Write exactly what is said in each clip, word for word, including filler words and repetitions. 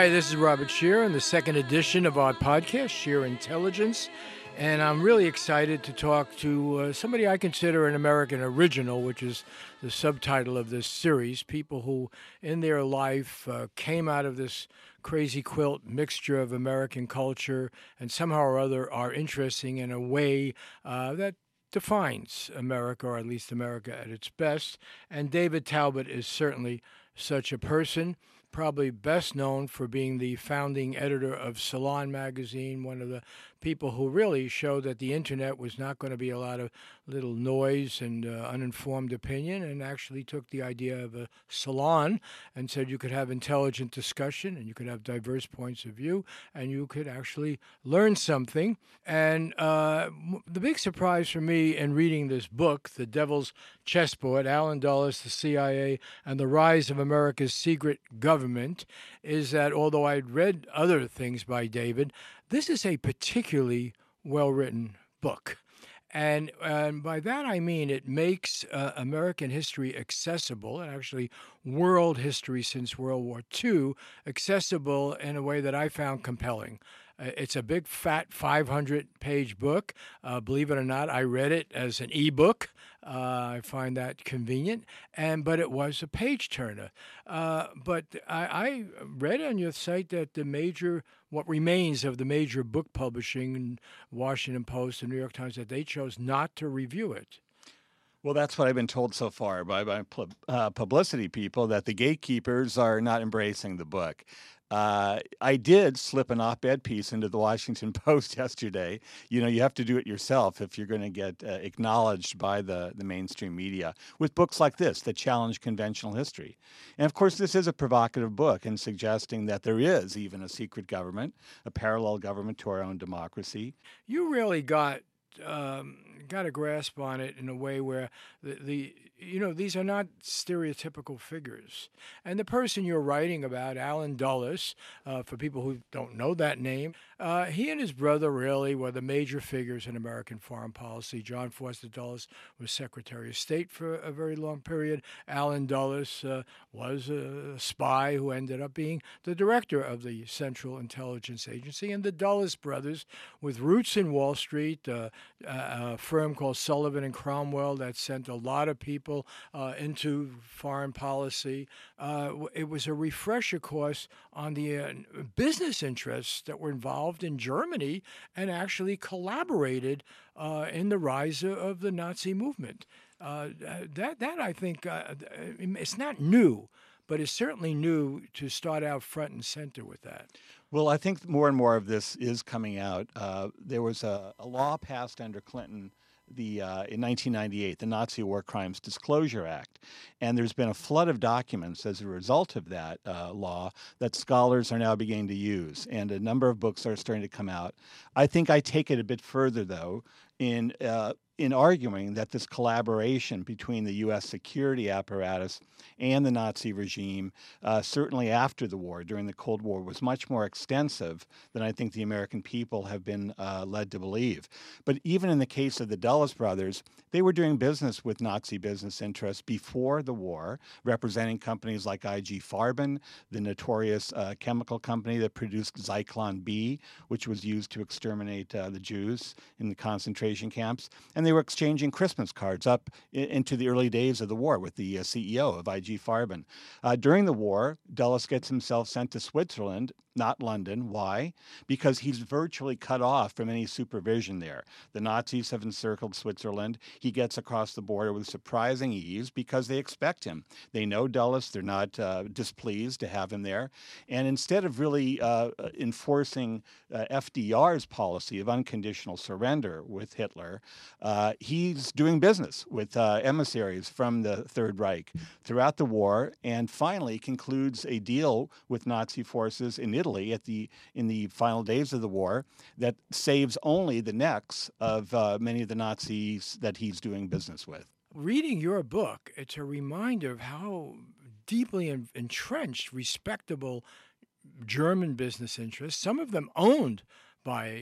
Hi, this is Robert Shear in the second edition of our podcast, Shear Intelligence. And I'm really excited to talk to uh, somebody I consider an American original, which is the subtitle of this series. People who, in their life, uh, came out of this crazy quilt mixture of American culture and somehow or other are interesting in a way uh, that defines America, or at least America at its best. And David Talbot is certainly such a person. Probably best known for being the founding editor of Salon magazine, one of the people who really showed that the internet was not going to be a lot of little noise and uh, uninformed opinion, and actually took the idea of a salon and said you could have intelligent discussion and you could have diverse points of view and you could actually learn something. And uh, the big surprise for me in reading this book, The Devil's Chessboard, Alan Dulles, the C I A, and the Rise of America's Secret Government, is that although I'd read other things by David, this is a particularly well-written book. And, and by that I mean it makes uh, American history accessible, and actually world history since World War Two, accessible in a way that I found compelling. Uh, it's a big, fat five hundred page book. Uh, believe it or not, I read it as an ebook. Uh, I find that convenient, and but it was a page turner. Uh, but I, I read on your site that the major, what remains of the major book publishing, Washington Post and New York Times, that they chose not to review it. Well, that's what I've been told so far by by uh, publicity people, that the gatekeepers are not embracing the book. Uh, I did slip an op-ed piece into the Washington Post yesterday. You know, you have to do it yourself if you're going to get uh, acknowledged by the, the mainstream media with books like this that challenge conventional history. And of course, this is a provocative book in suggesting that there is even a secret government, a parallel government to our own democracy. You really got um, got a grasp on it in a way where the, the you know, these are not stereotypical figures. And the person you're writing about, Alan Dulles, uh, for people who don't know that name, uh, he and his brother really were the major figures in American foreign policy. John Foster Dulles was Secretary of State for a very long period. Alan Dulles uh, was a spy who ended up being the director of the Central Intelligence Agency. And the Dulles brothers, with roots in Wall Street, uh, a firm called Sullivan and Cromwell that sent a lot of people Uh, into foreign policy. Uh, it was a refresher course on the uh, business interests that were involved in Germany and actually collaborated uh, in the rise of the Nazi movement. Uh, that, that I think, uh, it's not new, but it's certainly new to start out front and center with that. Well, I think more and more of this is coming out. Uh, there was a, a law passed under Clinton The uh, in nineteen ninety-eight, the Nazi War Crimes Disclosure Act. And there's been a flood of documents as a result of that uh, law that scholars are now beginning to use. And a number of books are starting to come out. I think I take it a bit further, though, in uh, in arguing that this collaboration between the U S security apparatus and the Nazi regime, uh, certainly after the war, during the Cold War, was much more extensive than I think the American people have been uh, led to believe. But even in the case of the Dulles brothers, they were doing business with Nazi business interests before the war, representing companies like I G Farben, the notorious uh, chemical company that produced Zyklon B, which was used to exterminate uh, the Jews in the concentration camps. And they were exchanging Christmas cards up I- into the early days of the war with the uh, C E O of I G Farben. Uh, during the war, Dulles gets himself sent to Switzerland, not London. Why? Because he's virtually cut off from any supervision there. The Nazis have encircled Switzerland. He gets across the border with surprising ease because they expect him. They know Dulles. They're not uh, displeased to have him there. And instead of really uh, enforcing uh, F D R's policy of unconditional surrender with Hitler, uh, he's doing business with uh, emissaries from the Third Reich throughout the war, and finally concludes a deal with Nazi forces in Italy at the in the final days of the war that saves only the necks of uh, many of the Nazis that he's doing business with. Reading your book, it's a reminder of how deeply en- entrenched, respectable German business interests, some of them owned by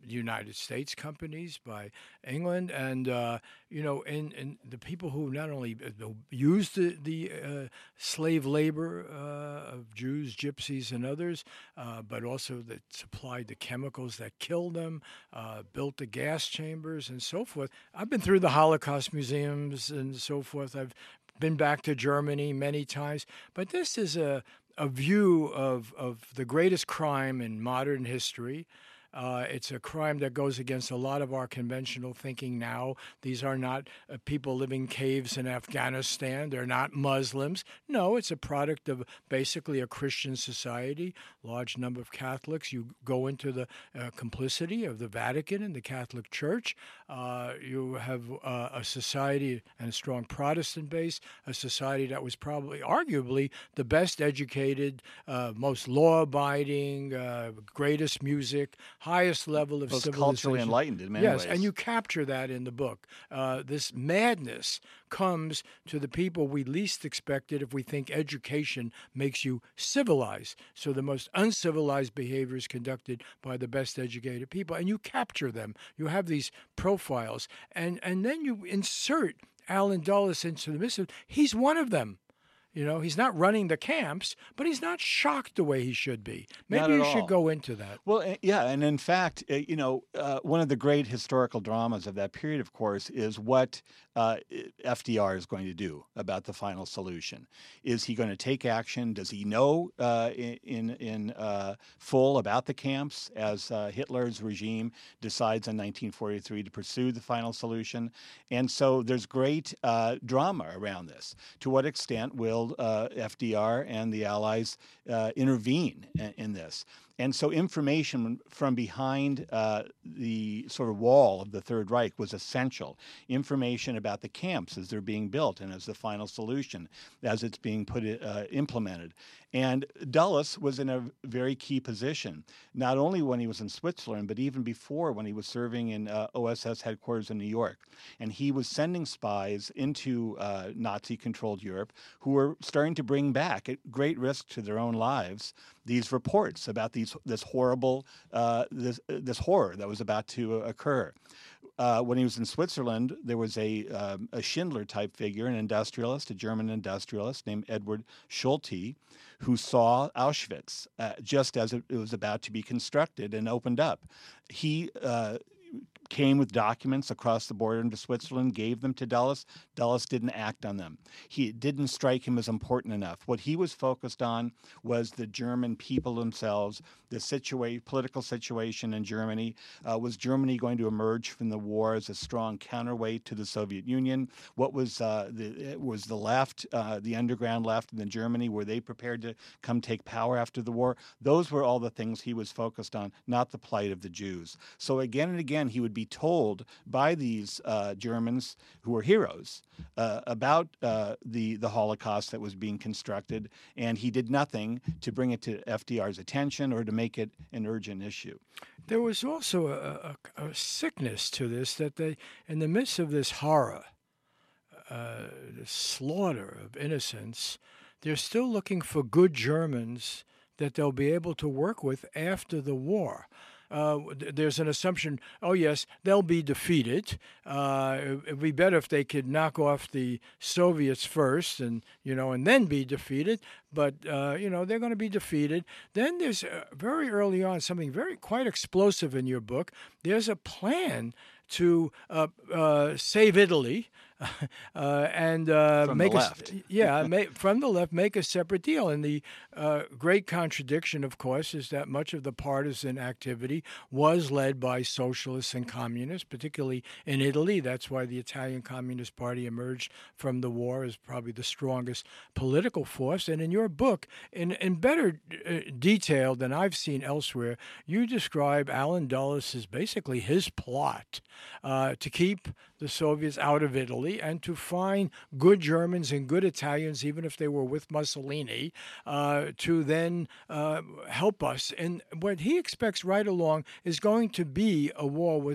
United States companies, by England, and uh, you know, and, and the people who not only used the, the uh, slave labor uh, of Jews, gypsies, and others, uh, but also that supplied the chemicals that killed them, uh, built the gas chambers, and so forth. I've been through the Holocaust museums and so forth. I've been back to Germany many times, but this is a a view of, of the greatest crime in modern history. Uh, it's a crime that goes against a lot of our conventional thinking now. These are not uh, people living in caves in Afghanistan. They're not Muslims. No, it's a product of basically a Christian society, large number of Catholics. You go into the uh, complicity of the Vatican and the Catholic Church. Uh, you have uh, a society and a strong Protestant base, a society that was probably, arguably, the best educated, uh, most law-abiding, uh, greatest music, highest level of Most civilization. culturally enlightened in many yes, ways. and you capture that in the book. Uh, this madness comes to the people we least expected if we think education makes you civilized. So the most uncivilized behavior is conducted by the best educated people, and you capture them. You have these profiles, and, and then you insert Alan Dulles into the midst of, he's one of them. You know, he's not running the camps, but he's not shocked the way he should be. Maybe you should all. go into that. Well, uh, yeah, and in fact, uh, you know, uh, one of the great historical dramas of that period, of course, is what uh, F D R is going to do about the final solution. Is he going to take action? Does he know uh, in in uh, full about the camps as uh, Hitler's regime decides in nineteen forty-three to pursue the final solution? And so there's great uh, drama around this. To what extent will uh, F D R and the Allies uh, intervene in, in this? And so information from behind uh, the sort of wall of the Third Reich was essential. Information about the camps as they're being built and as the final solution, as it's being put uh, implemented. And Dulles was in a very key position, not only when he was in Switzerland, but even before when he was serving in uh, O S S headquarters in New York. And he was sending spies into uh, Nazi-controlled Europe who were starting to bring back, at great risk to their own lives, these reports about these this horrible uh, this this horror that was about to occur. Uh, when he was in Switzerland, there was a um, a Schindler type figure, an industrialist, a German industrialist named Edward Schulte, who saw Auschwitz uh, just as it was about to be constructed and opened up. He uh, came with documents across the border into Switzerland, gave them to Dulles. Dulles didn't act on them. He it didn't strike him as important enough. What he was focused on was the German people themselves, the situa- political situation in Germany. Uh, was Germany going to emerge from the war as a strong counterweight to the Soviet Union? What was uh, the was the left, uh, the underground left in Germany? Were they prepared to come take power after the war? Those were all the things he was focused on, not the plight of the Jews. So again and again, he would be told by these uh, Germans who were heroes uh, about uh, the the Holocaust that was being constructed, and he did nothing to bring it to F D R's attention or to make it an urgent issue. There was also a, a, a sickness to this, that they, in the midst of this horror, uh, the slaughter of innocents, they're still looking for good Germans that they'll be able to work with after the war. Uh, there's an assumption, oh, yes, they'll be defeated. Uh, it would be better if they could knock off the Soviets first and, you know, and then be defeated. But, uh, you know, they're going to be defeated. Then there's uh, very early on something very quite explosive in your book. There's a plan to uh, uh, save Italy. Uh, and uh, from make the a, left. yeah, make, from the left, make a separate deal. And the uh, great contradiction, of course, is that much of the partisan activity was led by socialists and communists, particularly in Italy. That's why the Italian Communist Party emerged from the war as probably the strongest political force. And in your book, in, in better uh, detail than I've seen elsewhere, you describe Alan Dulles as basically his plot uh, to keep the Soviets out of Italy and to find good Germans and good Italians, even if they were with Mussolini, uh, to then uh, help us. And what he expects right along is going to be a war with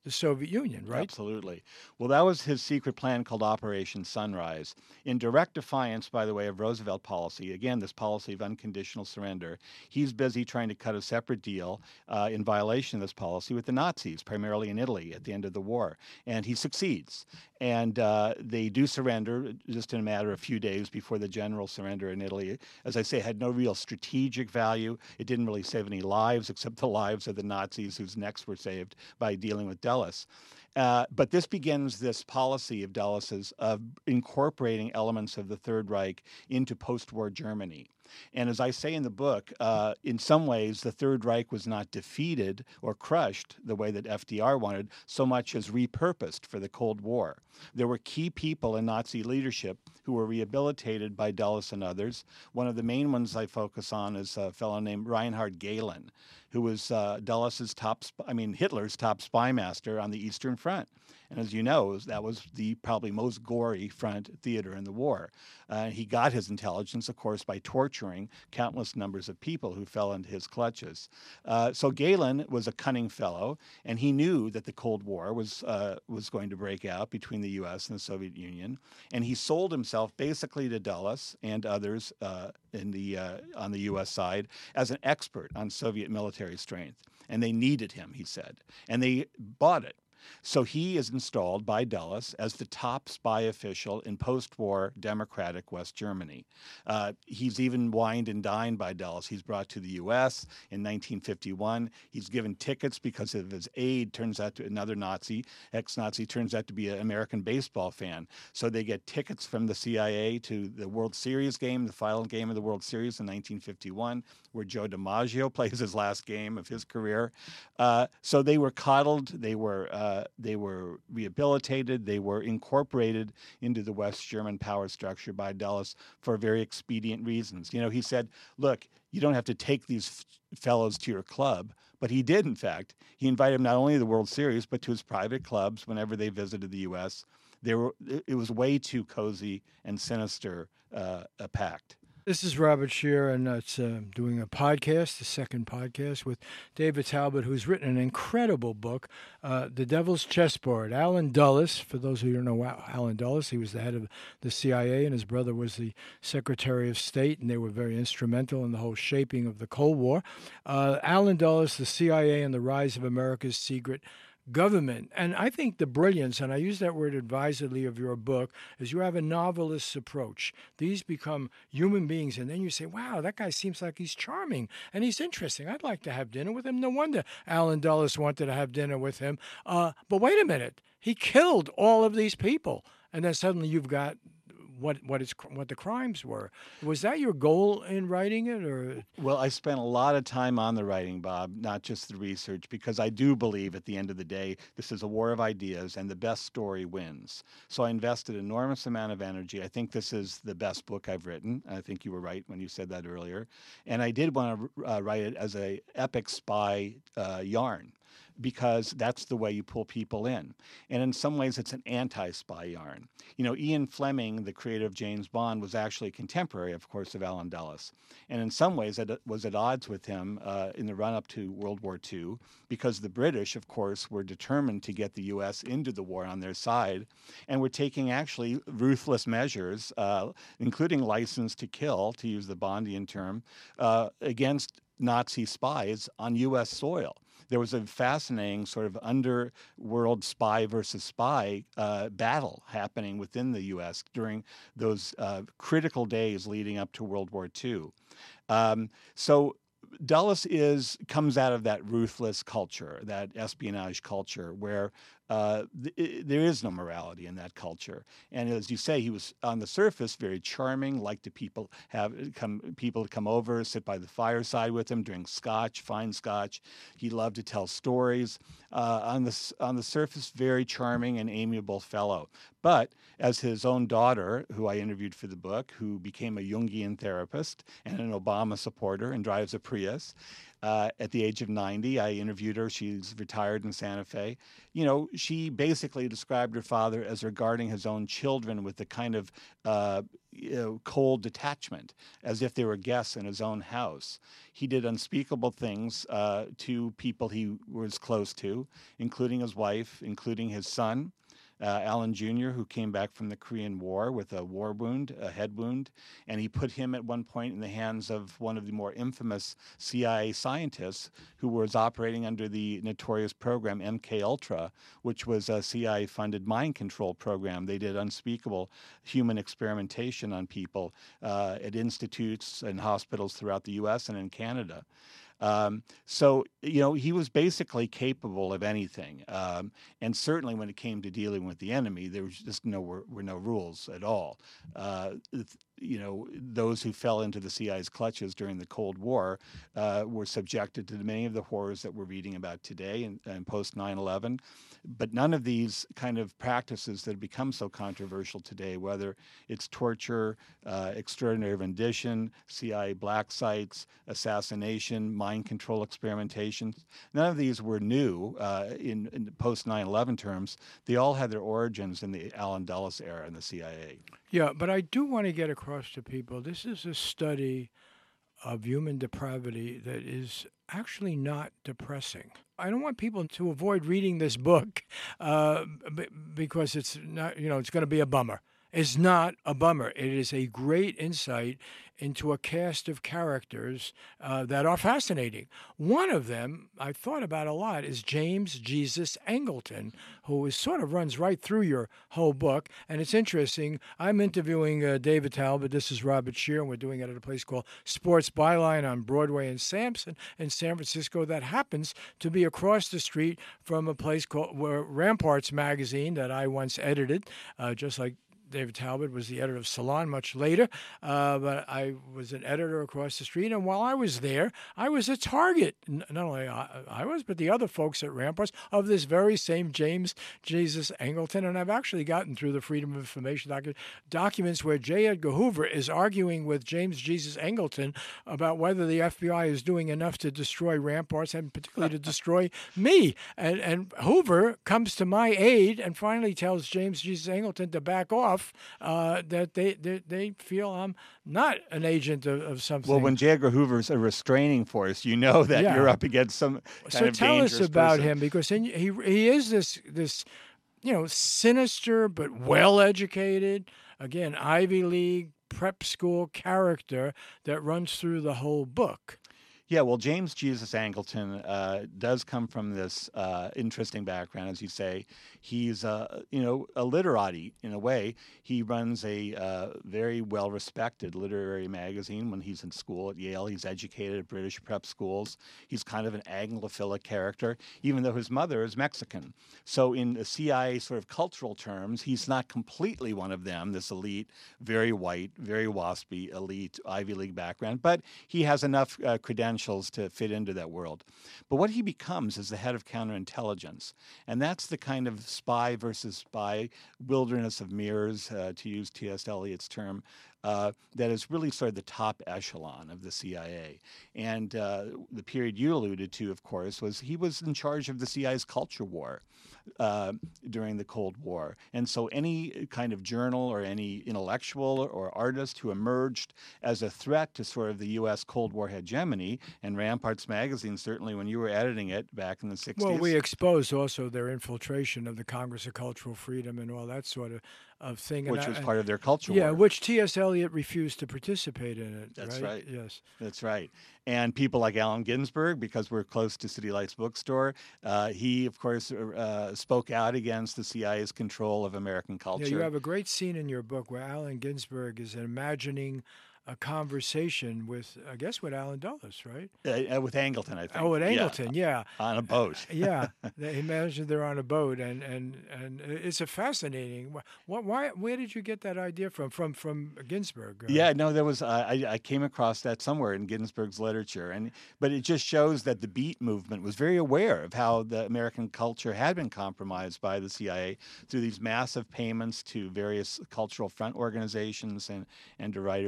the Soviet Union, right? Absolutely. Well, that was his secret plan called Operation Sunrise. In direct defiance, by the way, of Roosevelt policy, again, this policy of unconditional surrender, he's busy trying to cut a separate deal uh, in violation of this policy with the Nazis, primarily in Italy at the end of the war. And he succeeds. And uh, they do surrender just in a matter of a few days before the general surrender in Italy. As I say, had no real strategic value. It didn't really save any lives except the lives of the Nazis whose necks were saved by dealing with Dulles. Uh, but this begins this policy of Dulles's of incorporating elements of the Third Reich into post-war Germany. And as I say in the book, uh, in some ways, the Third Reich was not defeated or crushed the way that F D R wanted, so much as repurposed for the Cold War. There were key people in Nazi leadership who were rehabilitated by Dulles and others. One of the main ones I focus on is a fellow named Reinhard Gehlen, who was uh, Dulles's top, sp- I mean, Hitler's top spy master on the Eastern Front. And as you know, that was the probably most gory front theater in the war. Uh, he got his intelligence, of course, by torturing countless numbers of people who fell into his clutches. Uh, so Gehlen was a cunning fellow, and he knew that the Cold War was uh, was going to break out between the U S and the Soviet Union, and he sold himself basically to Dulles and others uh, in the uh, on the U S side as an expert on Soviet military strength. And they needed him, he said, and they bought it. So he is installed by Dulles as the top spy official in post-war democratic West Germany. Uh, he's even wined and dined by Dulles. He's brought to the U S in nineteen fifty-one. He's given tickets because of his aide, turns out to another Nazi, ex-Nazi, turns out to be an American baseball fan. So they get tickets from the C I A to the World Series game, the final game of the World Series in nineteen fifty-one, where Joe DiMaggio plays his last game of his career. Uh, so they were coddled, they were uh, they were rehabilitated, they were incorporated into the West German power structure by Dulles for very expedient reasons. You know, he said, look, you don't have to take these f- fellows to your club, but he did, in fact. He invited them not only to the World Series, but to his private clubs whenever they visited the U S. They were, it was way too cozy and sinister uh, a pact. This is Robert Scheer, and it's uh, doing a podcast, the second podcast, with David Talbot, who's written an incredible book, uh, The Devil's Chessboard. Alan Dulles, for those who don't know Alan Dulles, he was the head of the C I A, and his brother was the Secretary of State, and they were very instrumental in the whole shaping of the Cold War. Uh, Alan Dulles, the C I A, and the Rise of America's Secret Government. And I think the brilliance, and I use that word advisedly, of your book, is you have a novelist's approach. These become human beings, and then you say, wow, that guy seems like he's charming, and he's interesting. I'd like to have dinner with him. No wonder Alan Dulles wanted to have dinner with him. Uh, but wait a minute. He killed all of these people. And then suddenly you've got what what is what the crimes were. Was that your goal in writing it, or? Well, I spent a lot of time on the writing, Bob, not just the research, because I do believe at the end of the day, this is a war of ideas and the best story wins. So I invested an enormous amount of energy. I think this is the best book I've written. I think you were right when you said that earlier. And I did want to uh, write it as a epic spy uh, yarn, because that's the way you pull people in. And in some ways, it's an anti-spy yarn. You know, Ian Fleming, the creator of James Bond, was actually a contemporary, of course, of Alan Dulles. And in some ways, it was at odds with him uh, in the run-up to World War Two, because the British, of course, were determined to get the U S into the war on their side, and were taking actually ruthless measures, uh, including license to kill, to use the Bondian term, uh, against Nazi spies on U S soil. There was a fascinating sort of underworld spy versus spy uh, battle happening within the U S during those uh, critical days leading up to World War Two. Um, so Dulles is comes out of that ruthless culture, that espionage culture, where uh, th- there is no morality in that culture. And as you say, he was on the surface very charming, liked to people have come people to come over, sit by the fireside with him, drink scotch, fine scotch. He loved to tell stories. Uh, on the on the surface, very charming and amiable fellow. But as his own daughter, who I interviewed for the book, who became a Jungian therapist and an Obama supporter and drives a Prius, Uh, at the age of ninety, I interviewed her. She's retired in Santa Fe. You know, she basically described her father as regarding his own children with the kind of uh, you know, cold detachment, as if they were guests in his own house. He did unspeakable things uh, to people he was close to, including his wife, including his son. Uh, Alan Junior, who came back from the Korean War with a war wound, a head wound, and he put him at one point in the hands of one of the more infamous C I A scientists who was operating under the notorious program M K Ultra, which was a C I A-funded mind control program. They did unspeakable human experimentation on people uh, at institutes and hospitals throughout the U S and in Canada. Um, so, you know, he was basically capable of anything. Um, and certainly when it came to dealing with the enemy, there was just no, were, were no rules at all. Uh, you know, those who fell into the C I A's clutches during the Cold War uh, were subjected to many of the horrors that we're reading about today and, and post nine eleven. But none of these kind of practices that have become so controversial today, whether it's torture, uh, extraordinary rendition, C I A black sites, assassination, mind control experimentations, none of these were new uh, in, in post nine eleven terms. They all had their origins in the Allen Dulles era in the C I A. Yeah, but I do want to get across to people, this is a study of human depravity that is actually not depressing. I don't want people to avoid reading this book uh, b- because it's not, you know, it's going to be a bummer. It's not a bummer. It is a great insight into a cast of characters uh, that are fascinating. One of them I thought about a lot is James Jesus Angleton, who is sort of runs right through your whole book. And it's interesting. I'm interviewing uh, David Talbot. This is Robert Shear, and we're doing it at a place called Sports Byline on Broadway in Sampson in San Francisco. That happens to be across the street from a place called where Ramparts magazine that I once edited, uh, just like David Talbot was the editor of Salon much later, uh, but I was an editor across the street. And while I was there, I was a target, not only I, I was, but the other folks at Ramparts, of this very same James Jesus Angleton. And I've actually gotten through the Freedom of Information docu- documents where J. Edgar Hoover is arguing with James Jesus Angleton about whether the F B I is doing enough to destroy Ramparts and particularly to destroy me. And, and Hoover comes to my aid and finally tells James Jesus Angleton to back off. Uh, that they, they they feel I'm not an agent of, of something. Well, when J. Edgar Hoover's a restraining force, you know that yeah. you're up against some kind so of tell us about person. him, because he he is this this you know sinister but well educated, again Ivy League prep school character that runs through the whole book. Yeah, well, James Jesus Angleton uh, does come from this uh, interesting background, as you say. He's, uh, you know, a literati in a way. He runs a uh, very well-respected literary magazine when he's in school at Yale. He's educated at British prep schools. He's kind of an Anglophilic character, even though his mother is Mexican. So in the C I A sort of cultural terms, he's not completely one of them, this elite, very white, very waspy, elite Ivy League background, but he has enough uh, credentials to fit into that world. But what he becomes is the head of counterintelligence. And that's the kind of spy versus spy wilderness of mirrors, uh, to use T S Eliot's term, uh, that is really sort of the top echelon of the C I A. And uh, the period you alluded to, of course, was he was in charge of the C I A's culture war uh, during the Cold War. And so any kind of journal or any intellectual or artist who emerged as a threat to sort of the U S Cold War hegemony, and Ramparts magazine, certainly when you were editing it back in the sixties. Well, we exposed also their infiltration of the Congress of Cultural Freedom and all that sort of, of thing. Which and was I, part of their culture yeah, war. which T S. Eliot refused to participate in it. That's right? right. Yes. That's right. And people like Allen Ginsberg, because we're close to City Lights Bookstore, uh, he, of course, uh, spoke out against the C I A's control of American culture. Yeah, you have a great scene in your book where Allen Ginsberg is imagining a conversation with, I guess, with Allen Dulles, right? Uh, with Angleton, I think. Oh, with Angleton, yeah. yeah. On a boat. yeah, they imagine they're on a boat, and, and, and it's a fascinating. What? Why? Where did you get that idea from? From from Ginsberg? Uh, yeah, no, there was. Uh, I I came across that somewhere in Ginsberg's literature, and but it just shows that the Beat movement was very aware of how the American culture had been compromised by the C I A through these massive payments to various cultural front organizations and and to writers and artists.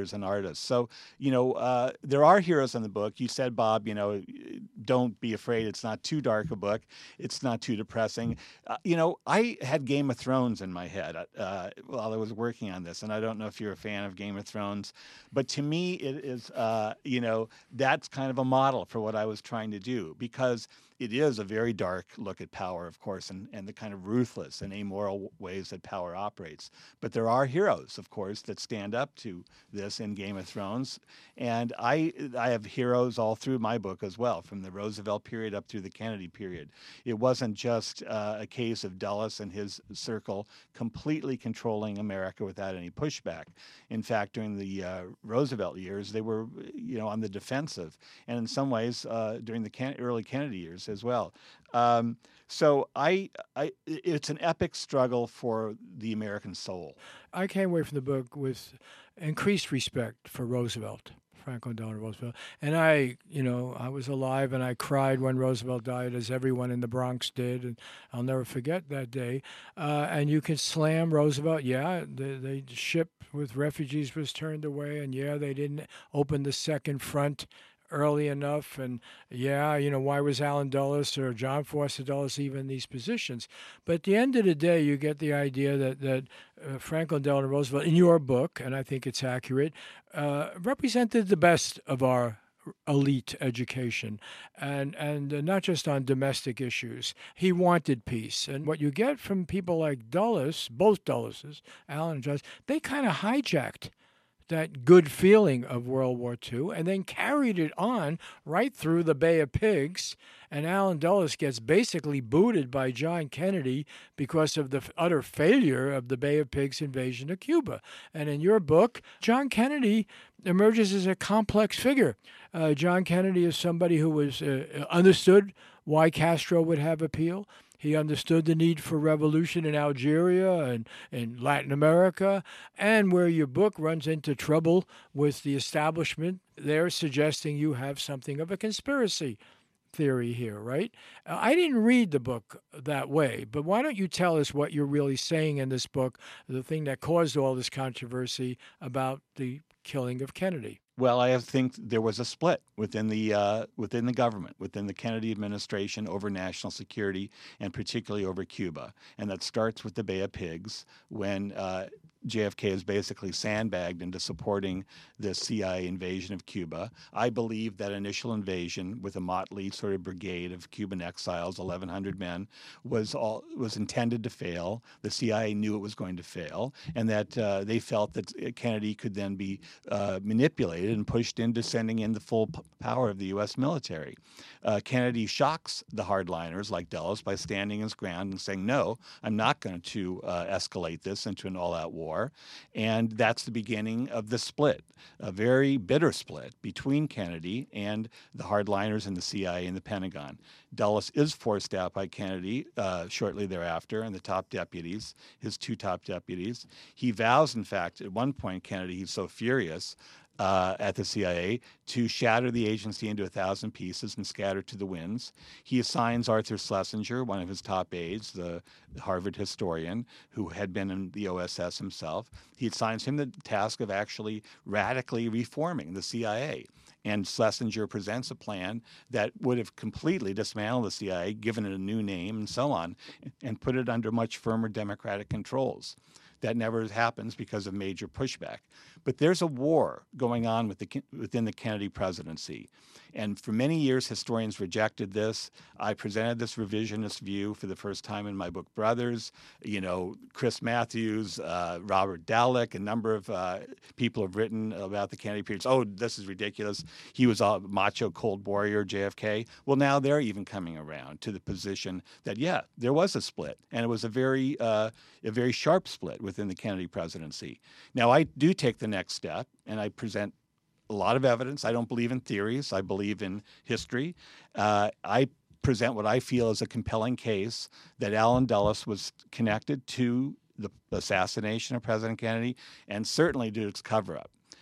notice. So, you know, uh, there are heroes in the book. You said, Bob, you know, don't be afraid. It's not too dark a book. It's not too depressing. Uh, you know, I had Game of Thrones in my head uh, while I was working on this, and I don't know if you're a fan of Game of Thrones, but to me, it is, uh, you know, that's kind of a model for what I was trying to do, because it is a very dark look at power, of course, and, and the kind of ruthless and amoral ways that power operates. But there are heroes, of course, that stand up to this in Game of Thrones. And I I have heroes all through my book as well, from the Roosevelt period up through the Kennedy period. It wasn't just uh, a case of Dulles and his circle completely controlling America without any pushback. In fact, during the uh, Roosevelt years, they were, you know, on the defensive. And in some ways, uh, during the Ken- early Kennedy years as well. Um, so I, I, it's an epic struggle for the American soul. I came away from the book with increased respect for Roosevelt, Franklin Delano Roosevelt. And I, you know, I was alive and I cried when Roosevelt died, as everyone in the Bronx did. And I'll never forget that day. Uh, and you can slam Roosevelt. Yeah, the, the ship with refugees was turned away. And yeah, they didn't open the second front early enough, and yeah, you know, why was Allen Dulles or John Foster Dulles even in these positions? But at the end of the day, you get the idea that that uh, Franklin Delano Roosevelt, in your book, and I think it's accurate, uh, represented the best of our elite education, and and uh, not just on domestic issues. He wanted peace, and what you get from people like Dulles, both Dulleses, Allen and Dulles, they kind of hijacked that good feeling of World War Two, and then carried it on right through the Bay of Pigs. And Allen Dulles gets basically booted by John Kennedy because of the utter failure of the Bay of Pigs invasion of Cuba. And in your book, John Kennedy emerges as a complex figure. Uh, John Kennedy is somebody who was uh, understood why Castro would have appeal. He understood the need for revolution in Algeria and in Latin America, and where your book runs into trouble with the establishment, they're suggesting you have something of a conspiracy theory here, right? Uh, I didn't read the book that way, but why don't you tell us what you're really saying in this book, the thing that caused all this controversy about the killing of Kennedy? Well, I think there was a split within the uh, within the government, within the Kennedy administration, over national security, and particularly over Cuba. And that starts with the Bay of Pigs, when uh, J F K is basically sandbagged into supporting the C I A invasion of Cuba. I believe that initial invasion, with a motley sort of brigade of Cuban exiles, eleven hundred men, was all was intended to fail. The C I A knew it was going to fail, and that uh, they felt that Kennedy could then be uh, manipulated and pushed into sending in the full p- power of the U S military. Uh, Kennedy shocks the hardliners like Dulles by standing his ground and saying, no, I'm not going to uh, escalate this into an all-out war. And that's the beginning of the split, a very bitter split between Kennedy and the hardliners in the C I A and the Pentagon. Dulles is forced out by Kennedy uh, shortly thereafter, and the top deputies, his two top deputies. He vows, in fact, at one point, Kennedy, he's so furious, Uh, at the C I A, to shatter the agency into a thousand pieces and scatter to the winds. He assigns Arthur Schlesinger, one of his top aides, the Harvard historian, who had been in the O S S himself. He assigns him the task of actually radically reforming the C I A. And Schlesinger presents a plan that would have completely dismantled the C I A, given it a new name and so on, and put it under much firmer democratic controls. That never happens because of major pushback. But there's a war going on with the, within the Kennedy presidency. And for many years, historians rejected this. I presented this revisionist view for the first time in my book, Brothers. You know, Chris Matthews, uh, Robert Dallek, a number of uh, people have written about the Kennedy period. Oh, this is ridiculous. He was a macho cold warrior, J F K. Well, now they're even coming around to the position that, yeah, there was a split. And it was a very, uh, a very sharp split within the Kennedy presidency. Now, I do take the next step, and I present a lot of evidence. I don't believe in theories. I believe in history. Uh, I present what I feel is a compelling case that Allen Dulles was connected to the assassination of President Kennedy, and certainly to its cover-up.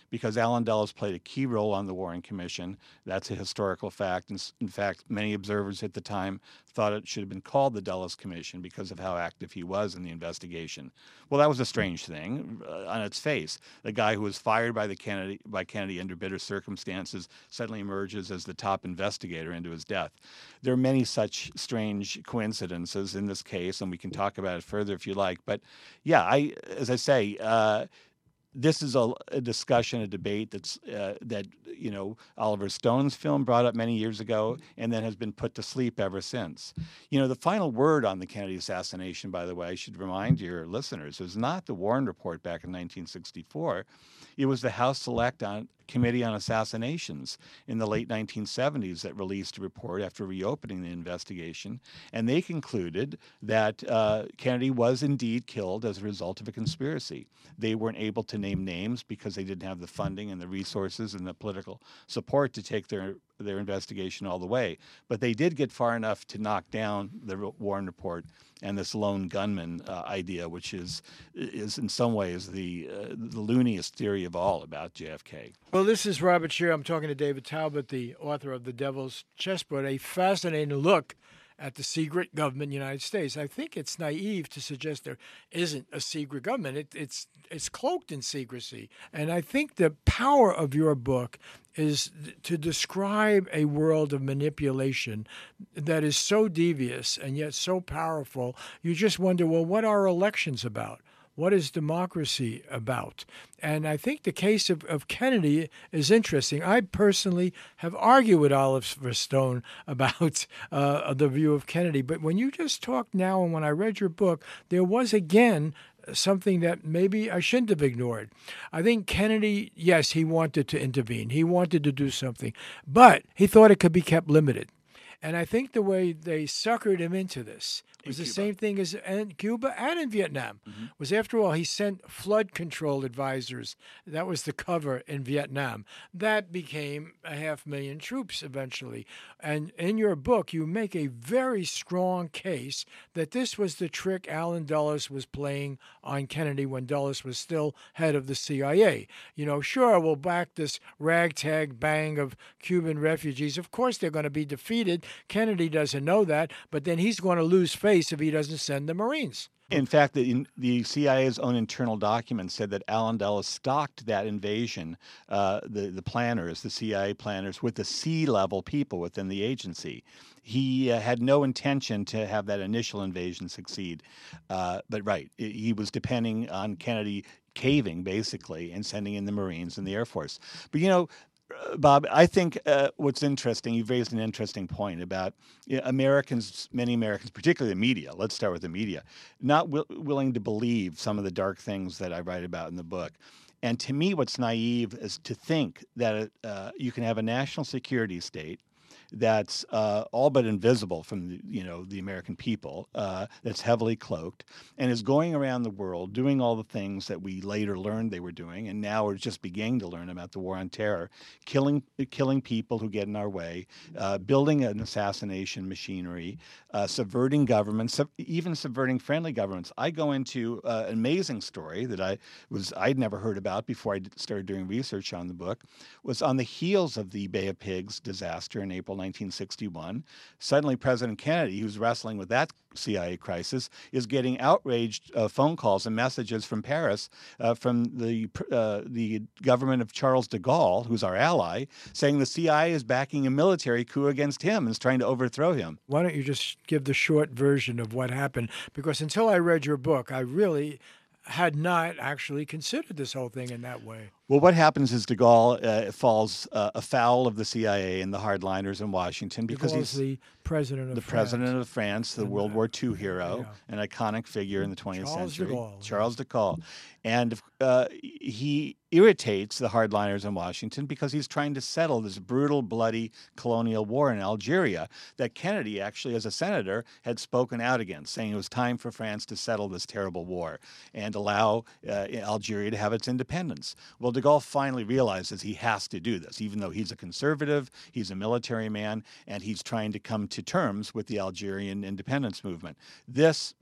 because Allen Dulles played a key role on the Warren Commission. That's a historical fact. And in fact, many observers at the time thought it should have been called the Dulles Commission because of how active he was in the investigation. Well, that was a strange thing uh, on its face. The guy who was fired by the Kennedy by Kennedy under bitter circumstances suddenly emerges as the top investigator into his death. There are many such strange coincidences in this case, and we can talk about it further if you like. But yeah, I, as I say, uh, this is a, a discussion, a debate that's uh, that you know Oliver Stone's film brought up many years ago, and then has been put to sleep ever since. You know, the final word on the Kennedy assassination, by the way, I should remind your listeners, was not the Warren Report back in nineteen sixty-four. It was the House Select on Committee on Assassinations in the late nineteen seventies that released a report after reopening the investigation, and they concluded that uh, Kennedy was indeed killed as a result of a conspiracy. They weren't able to name names because they didn't have the funding and the resources and the political support to take their their investigation all the way. But they did get far enough to knock down the Warren Report and this lone gunman uh, idea, which is is in some ways the uh, the looniest theory of all about J F K. Well, this is Robert Scheer. I'm talking to David Talbot, the author of The Devil's Chessboard, a fascinating look at the secret government in the United States. I think it's naive to suggest there isn't a secret government. It, it's it's cloaked in secrecy. And I think the power of your book is to describe a world of manipulation that is so devious and yet so powerful. You just wonder, well, what are elections about? What is democracy about? And I think the case of, of Kennedy is interesting. I personally have argued with Oliver Stone about uh, the view of Kennedy. But when you just talked now and when I read your book, there was again something that maybe I shouldn't have ignored. I think Kennedy, yes, he wanted to intervene. He wanted to do something. But he thought it could be kept limited. And I think the way they suckered him into this was the same thing as in Cuba and in Vietnam. Mm-hmm. Was after all, he sent flood control advisors. That was the cover in Vietnam. That became a half million troops eventually. And in your book, you make a very strong case that this was the trick Allen Dulles was playing on Kennedy when Dulles was still head of the C I A. You know, sure, we'll back this ragtag bang of Cuban refugees. Of course, they're going to be defeated. Kennedy doesn't know that, but then he's going to lose face if he doesn't send the Marines. In fact, the, the C I A's own internal documents said that Allen Dulles stocked that invasion, uh, the, the planners, the C I A planners, with the C-level people within the agency. He uh, had no intention to have that initial invasion succeed. Uh, but right, he was depending on Kennedy caving, basically, and sending in the Marines and the Air Force. But, you know, Bob, I think uh, what's interesting, you've raised an interesting point about you know, Americans, many Americans, particularly the media, let's start with the media, not wi- willing to believe some of the dark things that I write about in the book. And to me, what's naive is to think that uh, you can have a national security state that's uh, all but invisible from the, you know the American people, uh, that's heavily cloaked, and is going around the world doing all the things that we later learned they were doing, and now we're just beginning to learn about the war on terror, killing killing people who get in our way, uh, building an assassination machinery, uh, subverting governments, sub- even subverting friendly governments. I go into uh, an amazing story that I was I'd never heard about before I started doing research on the book. Was on the heels of the Bay of Pigs disaster in April nineteen sixty-one. Suddenly, President Kennedy, who's wrestling with that C I A crisis, is getting outraged uh, phone calls and messages from Paris, uh, from the uh, the government of Charles de Gaulle, who's our ally, saying the C I A is backing a military coup against him and is trying to overthrow him. Why don't you just give the short version of what happened? Because until I read your book, I really had not actually considered this whole thing in that way. Well, what happens is de Gaulle uh, falls uh, afoul of the C I A and the hardliners in Washington because he's the president of the France. president of France, the and, World uh, War Two hero, yeah. an iconic figure in the twentieth Charles century, de Gaulle. Charles de Gaulle, and uh, he irritates the hardliners in Washington because he's trying to settle this brutal, bloody colonial war in Algeria that Kennedy, actually, as a senator, had spoken out against, saying it was time for France to settle this terrible war and allow uh, Algeria to have its independence. Well, de Gaulle finally realizes he has to do this, even though he's a conservative, he's a military man, and he's trying to come to terms with the Algerian independence movement. This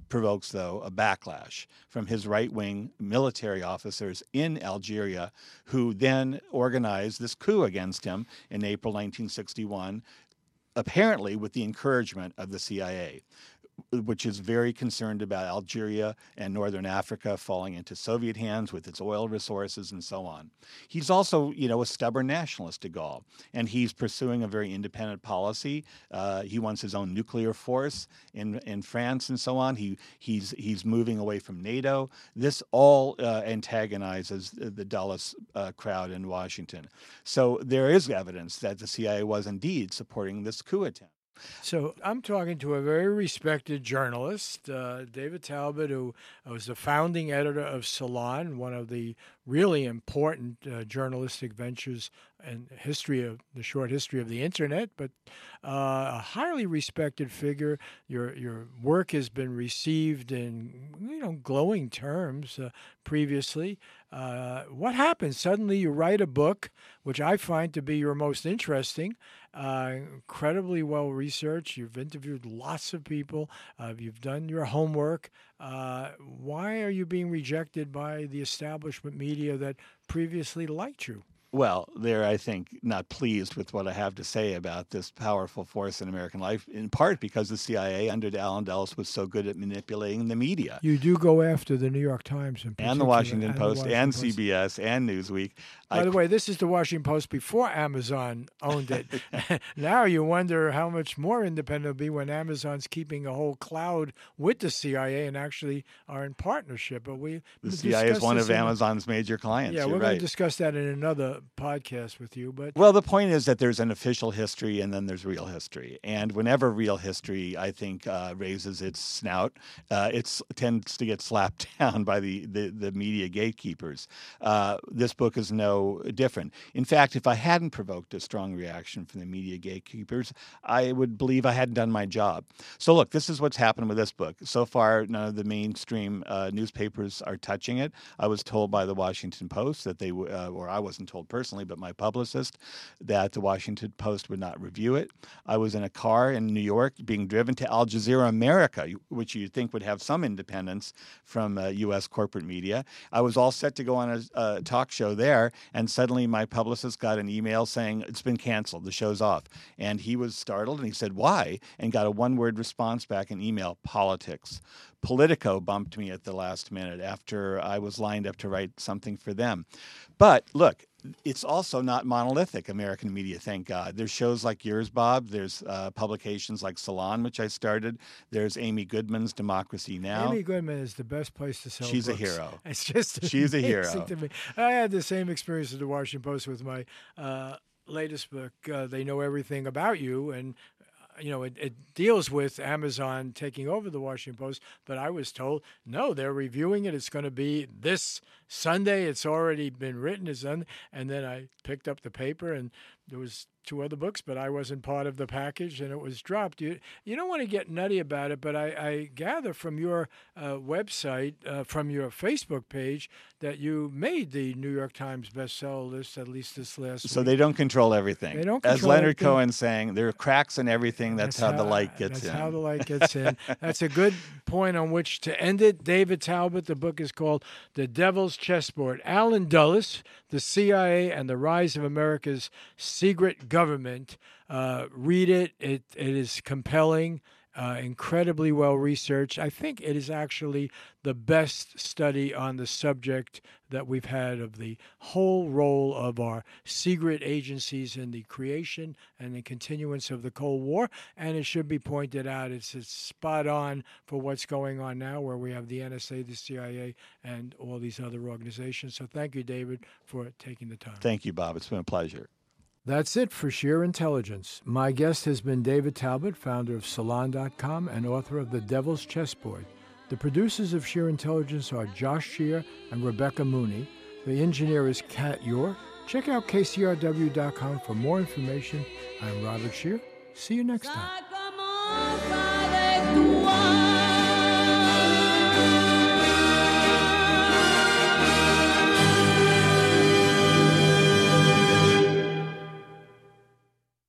provokes, though, a backlash from his right-wing military officers in Algeria, who then organized this coup against him in April nineteen sixty-one, apparently with the encouragement of the C I A, which is very concerned about Algeria and Northern Africa falling into Soviet hands with its oil resources and so on. He's also, you know, a stubborn nationalist, de Gaulle, and he's pursuing a very independent policy. Uh, he wants his own nuclear force in in France and so on. He he's he's moving away from NATO. This all uh, antagonizes the Dulles uh, crowd in Washington. So there is evidence that the C I A was indeed supporting this coup attempt. So I'm talking to a very respected journalist, uh, David Talbot, who was the founding editor of Salon, one of the really important uh, journalistic ventures in history of the short history of the internet, but uh, a highly respected figure. Your your work has been received in you know glowing terms uh, previously. Uh, what happened? Suddenly you write a book, which I find to be your most interesting, uh, incredibly well researched. You've interviewed lots of people. Uh, you've done your homework. Uh, why are you being rejected by the establishment media that previously liked you? Well, they're, I think, not pleased with what I have to say about this powerful force in American life, in part because the C I A under Allen Dulles was so good at manipulating the media. You do go after the New York Times in and the Washington and Post the Washington and Post. C B S and Newsweek. By I, the way, this is the Washington Post before Amazon owned it. Now you wonder how much more independent it'll be when Amazon's keeping a whole cloud with the C I A and actually are in partnership. But we the C I A is one of Amazon's major clients. Yeah, You're we're right. going to discuss that in another podcast with you. But well, the point is that there's an official history and then there's real history. And whenever real history, I think, uh, raises its snout, uh, it tends to get slapped down by the, the, the media gatekeepers. Uh, this book is no different. In fact, if I hadn't provoked a strong reaction from the media gatekeepers, I would believe I hadn't done my job. So look, this is what's happened with this book. So far, none of the mainstream uh, newspapers are touching it. I was told by the Washington Post that they, uh, or I wasn't told personally, but my publicist, that the Washington Post would not review it. I was in a car in New York being driven to Al Jazeera America, which you'd think would have some independence from uh, U S corporate media. I was all set to go on a, a talk show there, and suddenly my publicist got an email saying it's been canceled, the show's off. And he was startled, and he said, why? And got a one-word response back in email, politics. Politico bumped me at the last minute after I was lined up to write something for them. But look, it's also not monolithic, American media, thank God. There's shows like yours, Bob. There's uh, publications like Salon, which I started. There's Amy Goodman's Democracy Now! Amy Goodman is the best place to sell She's books. a hero. It's just She's a hero. to me. I had the same experience at the Washington Post with my uh, latest book, uh, They Know Everything About You, and you know, it, it deals with Amazon taking over the Washington Post, but I was told, no, they're reviewing it. It's going to be this Sunday. It's already been written. It's done. And then I picked up the paper, and there was two other books, but I wasn't part of the package, and it was dropped. You you don't want to get nutty about it, but I, I gather from your uh, website, uh, from your Facebook page, that you made the New York Times bestseller list, at least this last So week. they don't control everything. They don't As control Leonard everything. Cohen saying, there are cracks in everything. That's, that's how, how the light gets that's in. That's how the light gets in. That's a good point on which to end it. David Talbot, the book is called The Devil's Chessboard. Allen Dulles, the C I A and the Rise of America's Secret Government. Uh, read it. It it is compelling, uh, incredibly well researched. I think it is actually the best study on the subject that we've had of the whole role of our secret agencies in the creation and the continuance of the Cold War. And it should be pointed out, it's, it's spot on for what's going on now, where we have the N S A, the C I A, and all these other organizations. So thank you, David, for taking the time. Thank you, Bob. It's been a pleasure. That's it for Sheer Intelligence. My guest has been David Talbot, founder of Salon dot com and author of The Devil's Chessboard. The producers of Sheer Intelligence are Josh Shear and Rebecca Mooney. The engineer is Kat York. Check out K C R W dot com for more information. I'm Robert Shear. See you next time.